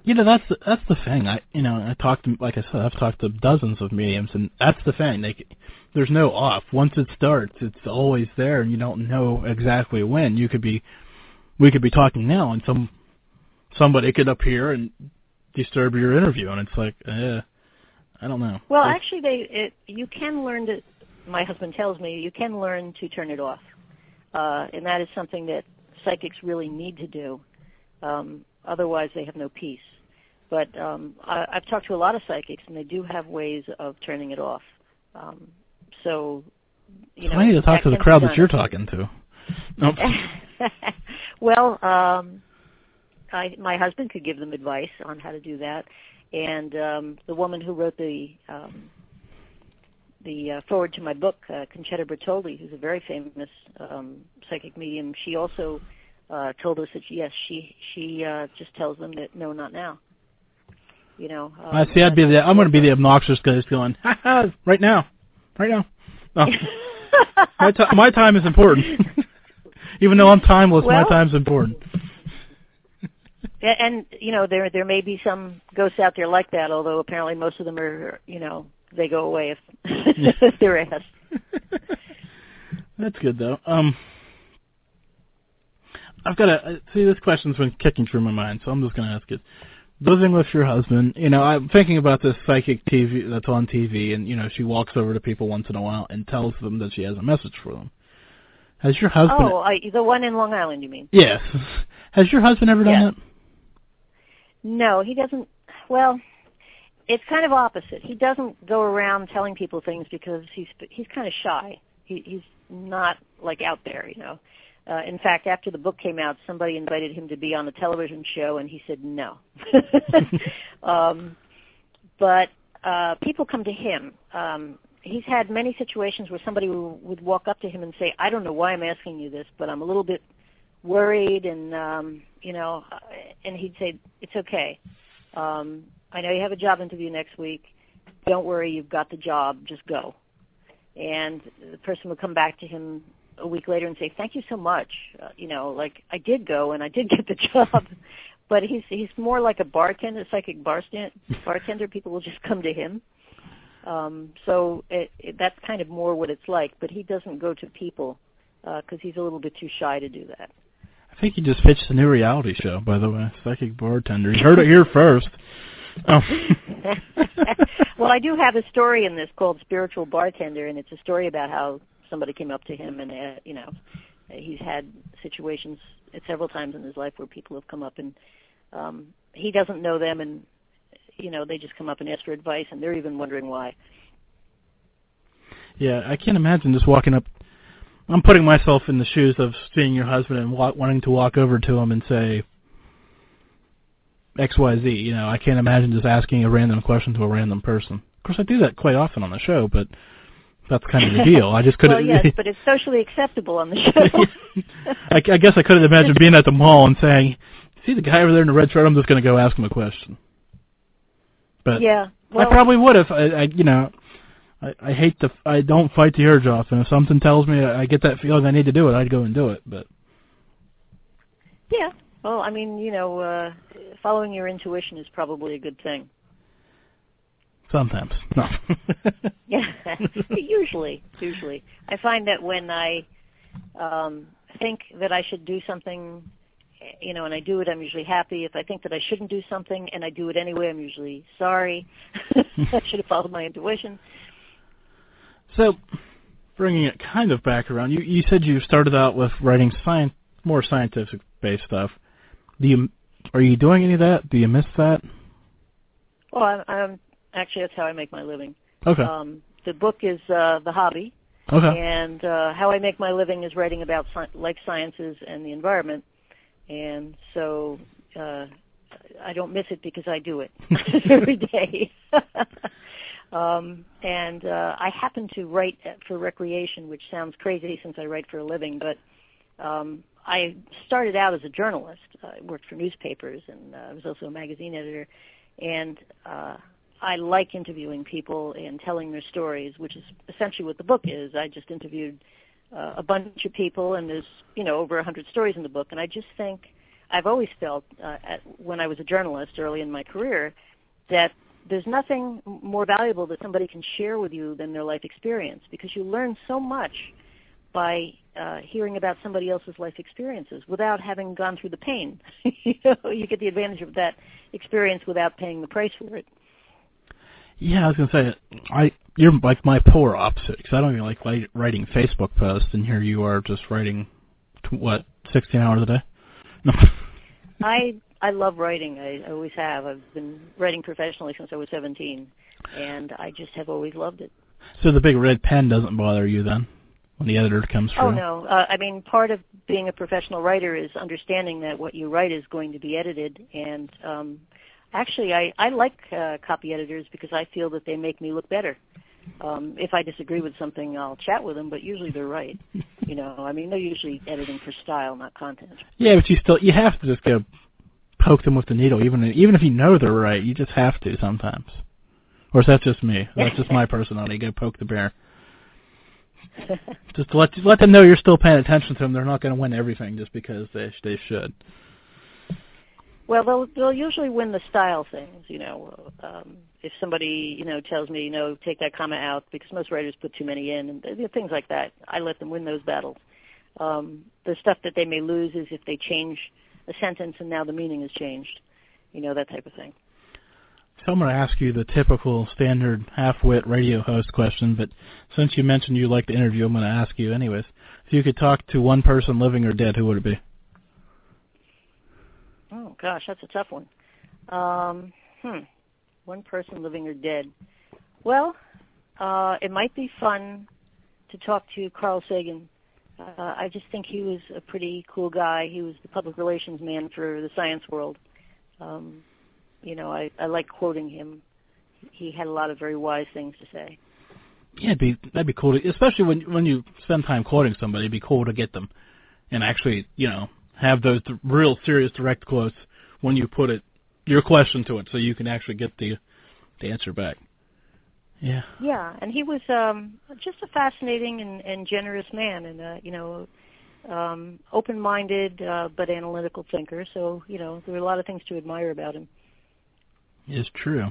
That's the thing. I talked to, like I said, I've talked to dozens of mediums, and that's the thing. There's no off. Once it starts, it's always there, and you don't know exactly when. We could be talking now, and somebody could appear and disturb your interview, and it's like, I don't know. Well, actually, you can learn to. My husband tells me you can learn to turn it off, and that is something that psychics really need to do. Otherwise, they have no peace. But I've talked to a lot of psychics, and they do have ways of turning it off. So, I need to talk to the crowd that you're talking to. Nope. Well, my husband could give them advice on how to do that, and the woman who wrote the foreword to my book, Concetta Bertoldi, who's a very famous psychic medium, she also told us that yes, she just tells them that no, not now. I see. I'm going to be the obnoxious guy that's going, ha ha, right now. No. My time is important. Even though I'm timeless, my time's important. And there may be some ghosts out there like that, although apparently most of them are they go away if they're asked. That's good though. I've got to see, this question's been kicking through my mind, so I'm just going to ask it. Living with your husband, I'm thinking about this psychic TV that's on TV, and she walks over to people once in a while and tells them that she has a message for them. Has your husband? Oh, the one in Long Island, you mean? Yes. Has your husband ever done that? No, he doesn't. Well, it's kind of opposite. He doesn't go around telling people things because he's kind of shy. He's not like out there, In fact, after the book came out, somebody invited him to be on a television show, and he said no. But people come to him. He's had many situations where somebody would walk up to him and say, I don't know why I'm asking you this, but I'm a little bit worried, and, and he'd say, it's okay. I know you have a job interview next week. Don't worry, you've got the job. Just go. And the person would come back to him a week later and say, thank you so much. I did go and I did get the job. But he's more like a bartender, a psychic bartender. People will just come to him. So that's kind of more what it's like. But he doesn't go to people because he's a little bit too shy to do that. I think he just pitched a new reality show, by the way, Psychic Bartender. You heard it here first. Oh. Well, I do have a story in this called Spiritual Bartender, and it's a story about how somebody came up to him, and he's had situations several times in his life where people have come up, and he doesn't know them, and they just come up and ask for advice, and they're even wondering why. Yeah, I can't imagine just walking up. I'm putting myself in the shoes of seeing your husband and wanting to walk over to him and say XYZ. I can't imagine just asking a random question to a random person. Of course, I do that quite often on the show, but that's kind of the deal. I just couldn't. Well, yes, but it's socially acceptable on the show. I guess I couldn't imagine being at the mall and saying, "See the guy over there in the red shirt? I'm just going to go ask him a question." But yeah, well, I probably would if I hate I don't fight the urge often. If something tells me I get that feeling I need to do it, I'd go and do it. But yeah, well, I mean, following your intuition is probably a good thing. Sometimes, no. Yeah, usually. I find that when I think that I should do something, and I do it, I'm usually happy. If I think that I shouldn't do something and I do it anyway, I'm usually sorry. I should have followed my intuition. So, bringing it kind of back around, you said you started out with writing more scientific-based stuff. Are you doing any of that? Do you miss that? Well, actually, that's how I make my living. Okay. The book is the hobby. Okay. And how I make my living is writing about life sciences and the environment. And so I don't miss it because I do it every day. And I happen to write for recreation, which sounds crazy since I write for a living, but I started out as a journalist. I worked for newspapers, and I was also a magazine editor. And I like interviewing people and telling their stories, which is essentially what the book is. I just interviewed a bunch of people, and there's, over 100 stories in the book. And I just think I've always felt when I was a journalist early in my career that there's nothing more valuable that somebody can share with you than their life experience, because you learn so much by hearing about somebody else's life experiences without having gone through the pain. You get the advantage of that experience without paying the price for it. Yeah, I was going to say, you're like my polar opposite, because I don't even like writing Facebook posts, and here you are just writing, 16 hours a day? No. I love writing. I always have. I've been writing professionally since I was 17, and I just have always loved it. So the big red pen doesn't bother you then, when the editor comes through? Oh, no. I mean, part of being a professional writer is understanding that what you write is going to be edited, and actually, I like copy editors because I feel that they make me look better. If I disagree with something, I'll chat with them, but usually they're right. I mean, they're usually editing for style, not content. Yeah, but you have to just go poke them with the needle, even if you know they're right. You just have to sometimes. Or is that just me? That's just my personality. Go poke the bear. Just let them know you're still paying attention to them. They're not going to win everything just because they should. Well, they'll usually win the style things, if somebody, tells me, take that comma out, because most writers put too many in, and things like that. I let them win those battles. The stuff that they may lose is if they change a sentence and now the meaning has changed, that type of thing. So I'm going to ask you the typical standard half-wit radio host question, but since you mentioned you like to interview, I'm going to ask you anyways. If you could talk to one person, living or dead, who would it be? Oh, gosh, that's a tough one. One person, living or dead. Well, it might be fun to talk to Carl Sagan. I just think he was a pretty cool guy. He was the public relations man for the science world. I like quoting him. He had a lot of very wise things to say. Yeah, that'd be cool, especially when you spend time quoting somebody. It'd be cool to get them and actually, have those real serious direct quotes when you put your question to it, so you can actually get the answer back. Yeah. Yeah, and he was just a fascinating and generous man, and open-minded but analytical thinker. So there were a lot of things to admire about him. It's true.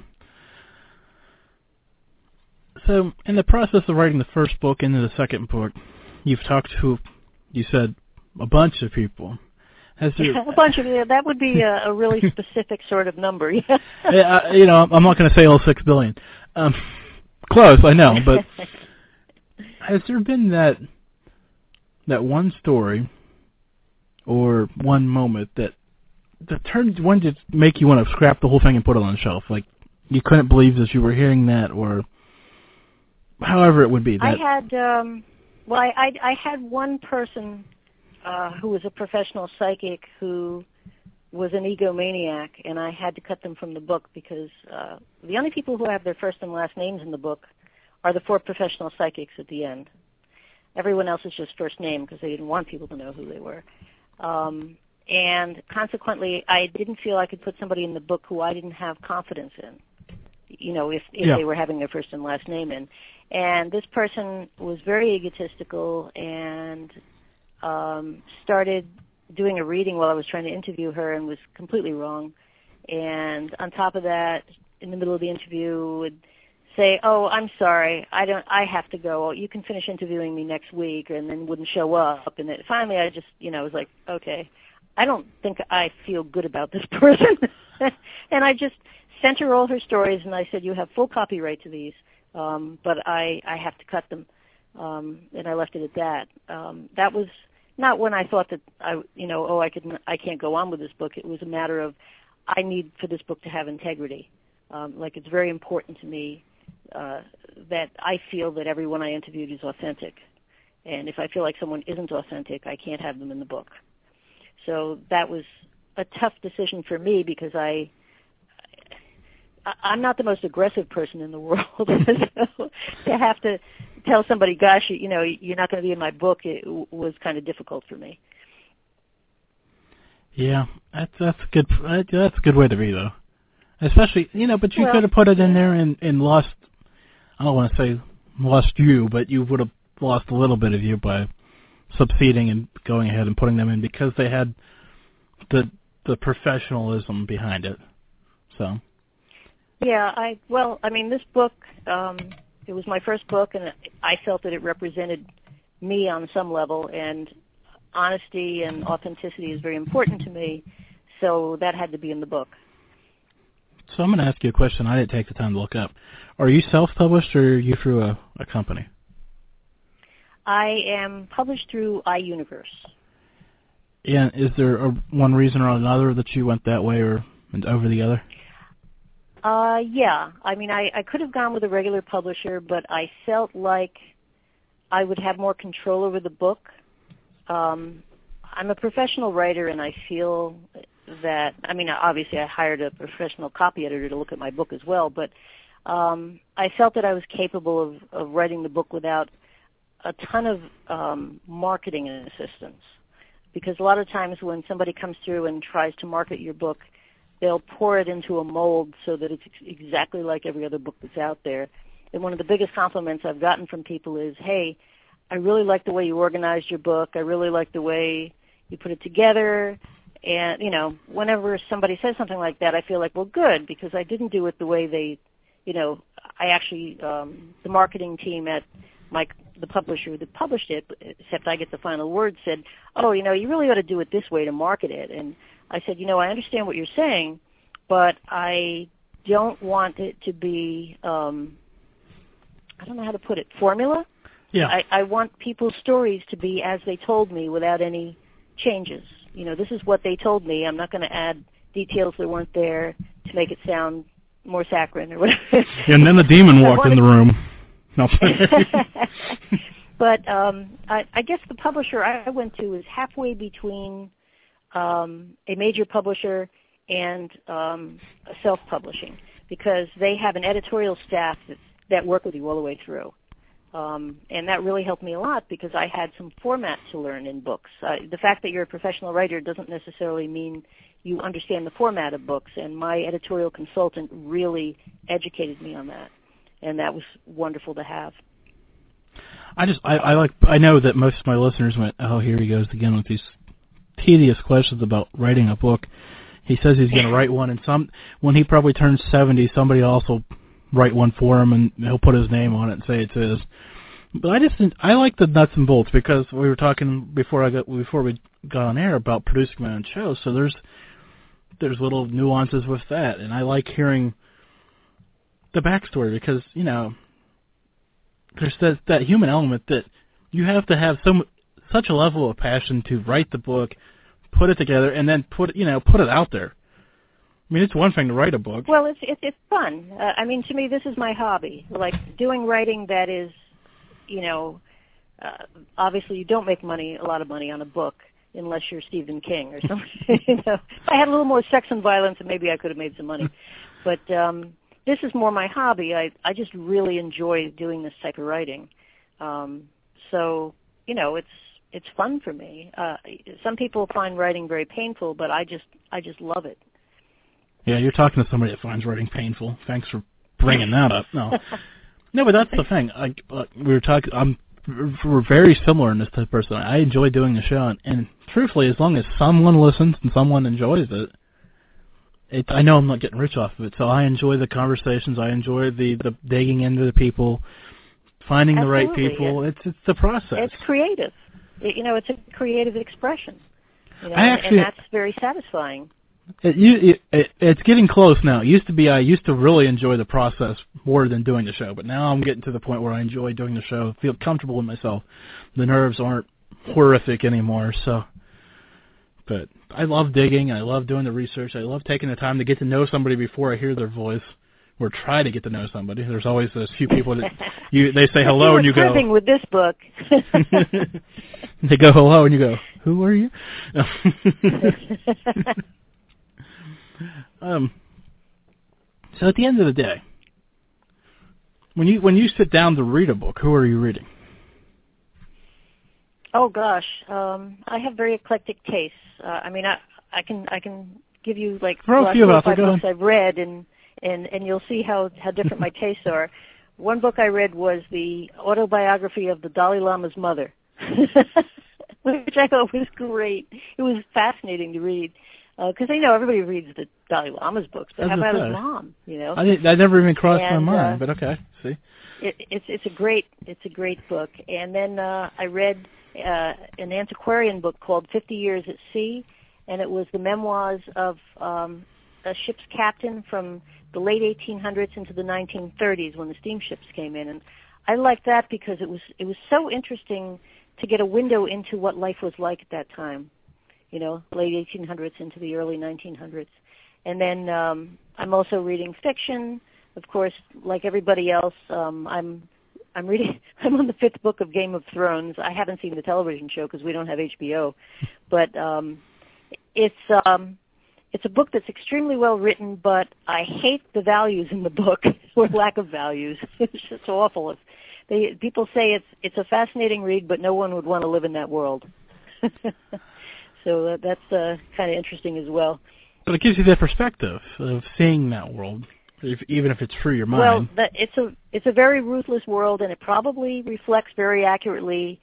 So, in the process of writing the first book into the second book, you've talked to, you said, a bunch of people. A bunch of that would be a really specific sort of number. I'm not going to say all 6 billion. Close, I know, but has there been that one story or one moment that turned one to make you want to scrap the whole thing and put it on the shelf? Like you couldn't believe that you were hearing that, or however it would be. I had one person who was a professional psychic who was an egomaniac, and I had to cut them from the book because the only people who have their first and last names in the book are the 4 professional psychics at the end. Everyone else is just first name because they didn't want people to know who they were. And consequently, I didn't feel I could put somebody in the book who I didn't have confidence in, if they were having their first and last name in. And this person was very egotistical and started doing a reading while I was trying to interview her and was completely wrong. And on top of that, in the middle of the interview, would say, "Oh, I'm sorry, I have to go. You can finish interviewing me next week," and then wouldn't show up. And finally, I just, was like, okay, I don't think I feel good about this person. And I just sent her all her stories, and I said, "You have full copyright to these, but I have to cut them." And I left it at that. That was not when I thought that I can't go on with this book. It was a matter of I need for this book to have integrity. It's very important to me that I feel that everyone I interviewed is authentic. And if I feel like someone isn't authentic, I can't have them in the book. So that was a tough decision for me because I'm not the most aggressive person in the world. So to have to tell somebody, "Gosh, you're not going to be in my book," it was kind of difficult for me. Yeah, that's a good way to be, though. Especially, but you could have put it in there and lost. I don't want to say lost you, but you would have lost a little bit of you by succeeding and going ahead and putting them in because they had the the professionalism behind it. So. Yeah, this book, it was my first book, and I felt that it represented me on some level, and honesty and authenticity is very important to me, so that had to be in the book. So I'm going to ask you a question I didn't take the time to look up. Are you self-published, or are you through a company? I am published through iUniverse. Yeah, is there one reason or another that you went that way or over the other? Yeah. I could have gone with a regular publisher, but I felt like I would have more control over the book. I'm a professional writer, and I feel that, obviously I hired a professional copy editor to look at my book as well, but I felt that I was capable of writing the book without a ton of marketing assistance. Because a lot of times when somebody comes through and tries to market your book, they'll pour it into a mold so that it's exactly like every other book that's out there. And one of the biggest compliments I've gotten from people is, hey, I really like the way you organized your book. I really like the way you put it together. And, whenever somebody says something like that, I feel like, well, good, because I didn't do it the way they, I actually, the marketing team at the publisher that published it, except I get the final word, said, oh, you really ought to do it this way to market it. And I said, I understand what you're saying, but I don't want it to be, I don't know how to put it, formula. Yeah. I want people's stories to be as they told me without any changes. This is what they told me. I'm not going to add details that weren't there to make it sound more saccharine or whatever. And then the demon walked in the room. No. But I guess the publisher I went to is halfway between a major publisher and self-publishing, because they have an editorial staff that work with you all the way through. And that really helped me a lot because I had some format to learn in books. The fact that you're a professional writer doesn't necessarily mean you understand the format of books, and my editorial consultant really educated me on that, and that was wonderful to have. I know that most of my listeners went, oh, here he goes again with these tedious questions about writing a book. He says he's going to write one, and when he probably turns 70, somebody will also write one for him, and he'll put his name on it and say it's his. But I like the nuts and bolts, because we were talking before we got on air about producing my own show. So there's little nuances with that, and I like hearing the backstory, because there's that human element that you have to have such a level of passion to write the book, put it together, and then put it out there. It's one thing to write a book. Well, it's fun. To me, this is my hobby. Like doing writing that is, obviously you don't make a lot of money on a book unless you're Stephen King or something. If I had a little more sex and violence, maybe I could have made some money. But this is more my hobby. I just really enjoy doing this type of writing. So, it's fun for me. Some people find writing very painful, but I just love it. Yeah, you're talking to somebody that finds writing painful. Thanks for bringing that up. No, but that's the thing. We were talking. We're very similar in this type of person. I enjoy doing the show, and truthfully, as long as someone listens and someone enjoys it, I know I'm not getting rich off of it. So I enjoy the conversations. I enjoy the digging into the people, finding Absolutely, the right people. yeah. It's the process. It's creative. It's a creative expression. And that's very satisfying. It's getting close now. It used to be I used to really enjoy the process more than doing the show, but now I'm getting to the point where I enjoy doing the show, feel comfortable with myself. The nerves aren't horrific anymore, so. But I love digging. I love doing the research. I love taking the time to get to know somebody before I hear their voice, or try to get to know somebody. There's always those few people that they say hello and you go. With this book. They go hello and you go, who are you? So at the end of the day, when you sit down to read a book, who are you reading? Oh gosh, I have very eclectic tastes. I can give you like 4 or 5 books I've read, and you'll see how different my tastes are. One book I read was the autobiography of the Dalai Lama's mother, which I thought was great. It was fascinating to read. Because I know everybody reads the Dalai Lama's books, but how about his mom? I never even crossed my mind, but okay, see. It's a great book. And then I read an antiquarian book called 50 Years at Sea, and it was the memoirs of a ship's captain from the late 1800s into the 1930s when the steamships came in. And I liked that because it was so interesting to get a window into what life was like at that time, late 1800s into the early 1900s. And then I'm also reading fiction. Of course, like everybody else, I'm on the 5th book of Game of Thrones. I haven't seen the television show because we don't have HBO, but it's a book that's extremely well written, but I hate the values in the book or lack of values. It's just awful. People say it's a fascinating read, but no one would want to live in that world. So that's kind of interesting as well. But it gives you that perspective of seeing that world, even if it's through your mind. Well, it's a very ruthless world, and it probably reflects very accurately,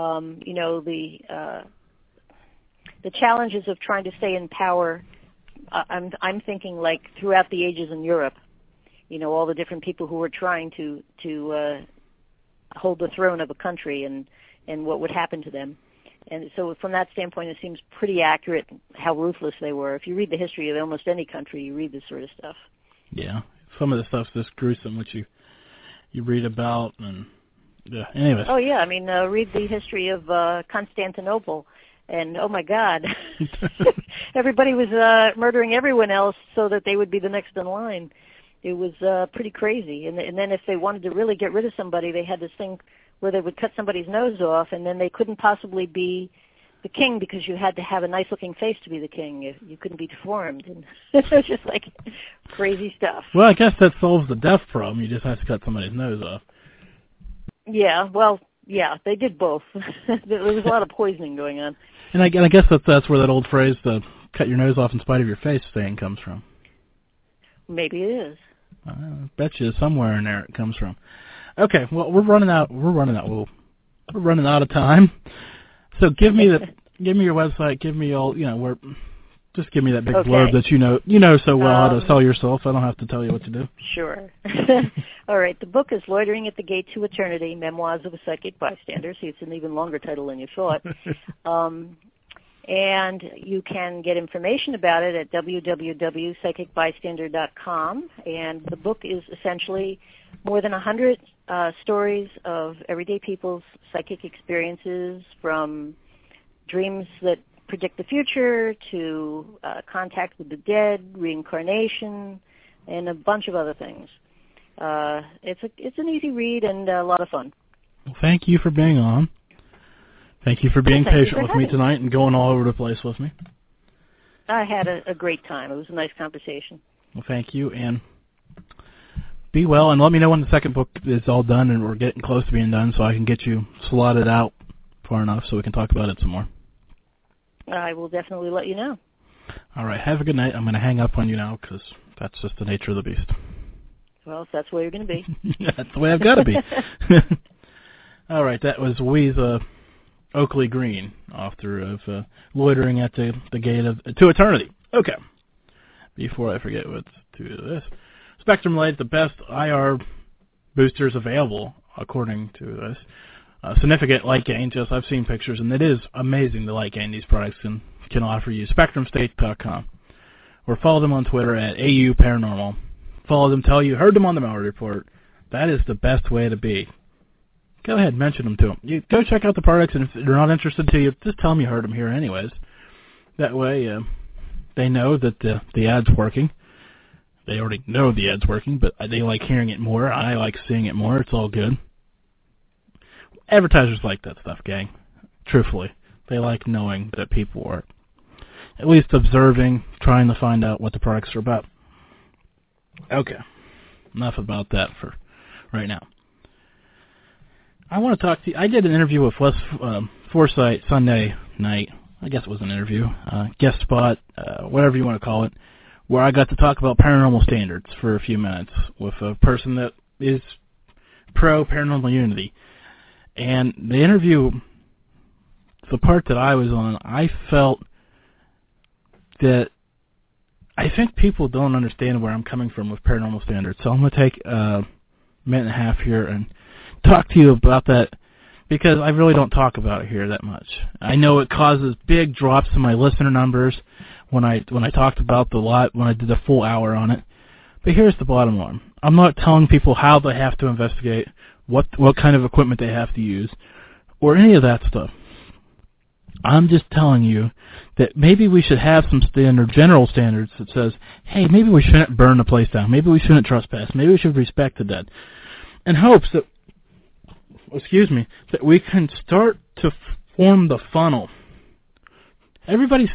the challenges of trying to stay in power. I'm thinking like throughout the ages in Europe, all the different people who were trying to hold the throne of a country and what would happen to them. And so from that standpoint, it seems pretty accurate how ruthless they were. If you read the history of almost any country, you read this sort of stuff. Yeah, some of the stuff's just gruesome, which you read about. And anyway. Oh, yeah, read the history of Constantinople. And, oh, my God, everybody was murdering everyone else so that they would be the next in line. It was pretty crazy. And then if they wanted to really get rid of somebody, they had this thing where they would cut somebody's nose off, and then they couldn't possibly be the king because you had to have a nice-looking face to be the king. You couldn't be deformed. And it was just like crazy stuff. Well, I guess that solves the death problem. You just have to cut somebody's nose off. Yeah, well, yeah, they did both. There was a lot of poisoning going on. And I guess that's where that old phrase, the cut your nose off in spite of your face saying comes from. Maybe it is. I bet you somewhere in there it comes from. Okay, well, we're running out of time. So give me your website, give me all, just give me that big blurb that you know so well how to sell yourself. I don't have to tell you what to do. Sure. All right, the book is Loitering at the Gate to Eternity, Memoirs of a Psychic Bystander. See, it's an even longer title than you thought. And you can get information about it at www.psychicbystander.com. And the book is essentially more than 100 stories of everyday people's psychic experiences, from dreams that predict the future to contact with the dead, reincarnation, and a bunch of other things. It's an easy read and a lot of fun. Well, thank you for being on. Thank you for being patient with me tonight and going all over the place with me. I had a great time. It was a nice conversation. Well, thank you, and be well, and let me know when the second book is all done and we're getting close to being done so I can get you slotted out far enough so we can talk about it some more. I will definitely let you know. All right. Have a good night. I'm going to hang up on you now because that's just the nature of the beast. Well, if that's the way you're going to be. That's the way I've got to be. All right. That was Louise Oakley Green, author of Loitering at the Gate to Eternity. Okay. Before I forget what's to this. Spectrum Light, the best IR boosters available, according to this. Significant light gain. Just I've seen pictures, and it is amazing the light gain these products can offer you. SpectrumState.com. Or follow them on Twitter at AU Paranormal. Follow them, tell you, heard them on the Mallory Report. That is the best way to be. Go ahead, mention them to them. You go check out the products, and if they're not interested to you, just tell them you heard them here anyways. That way, they know that the ad's working. They already know the ad's working, but they like hearing it more. I like seeing it more. It's all good. Advertisers like that stuff, gang. Truthfully. They like knowing that people are at least observing, trying to find out what the products are about. Okay. Enough about that for right now. I want to talk to you. I did an interview with Les Forsythe Sunday night. I guess it was an interview. Guest spot, whatever you want to call it, where I got to talk about paranormal standards for a few minutes with a person that is pro-paranormal unity. And the interview, the part that I was on, I felt that I think people don't understand where I'm coming from with paranormal standards. So I'm going to take a minute and a half here and talk to you about that, because I really don't talk about it here that much. I know it causes big drops in my listener numbers when I talked about the lot, when I did the full hour on it. But here's the bottom line. I'm not telling people how they have to investigate, what kind of equipment they have to use, or any of that stuff. I'm just telling you that maybe we should have some general standards that says, hey, maybe we shouldn't burn the place down. Maybe we shouldn't trespass. Maybe we should respect the dead. In hopes that, that we can start to form the funnel. Every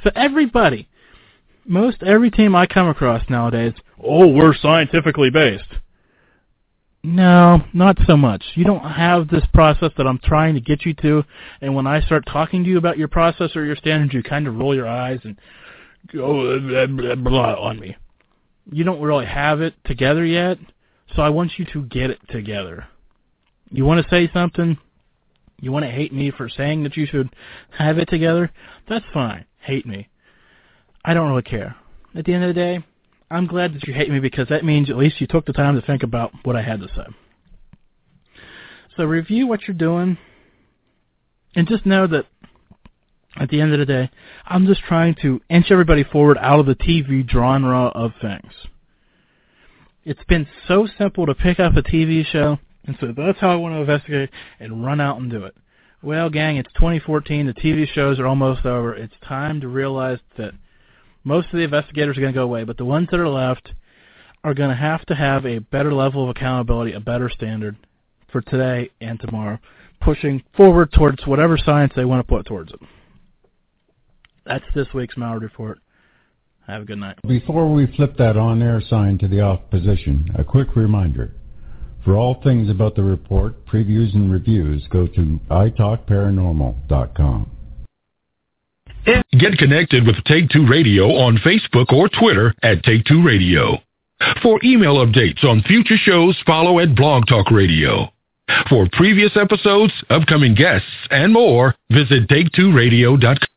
team I come across nowadays, we're scientifically based. No, not so much. You don't have this process that I'm trying to get you to, and when I start talking to you about your process or your standards, you kind of roll your eyes and go blah, blah, blah on me. You don't really have it together yet, so I want you to get it together. You want to say something? You want to hate me for saying that you should have it together? That's fine. Hate me. I don't really care. At the end of the day, I'm glad that you hate me, because that means at least you took the time to think about what I had to say. So review what you're doing, and just know that at the end of the day, I'm just trying to inch everybody forward out of the TV genre of things. It's been so simple to pick up a TV show, and so that's how I want to investigate and run out and do it. Well, gang, it's 2014. The TV shows are almost over. It's time to realize that most of the investigators are going to go away, but the ones that are left are going to have a better level of accountability, a better standard for today and tomorrow, pushing forward towards whatever science they want to put towards it. That's this week's Mallard Report. Have a good night. Before we flip that on-air sign to the off position, a quick reminder. For all things about the report, previews, and reviews, go to italkparanormal.com. Get connected with Take Two Radio on Facebook or Twitter at Take Two Radio. For email updates on future shows, follow at Blog Talk Radio. For previous episodes, upcoming guests, and more, visit TakeTwoRadio.com.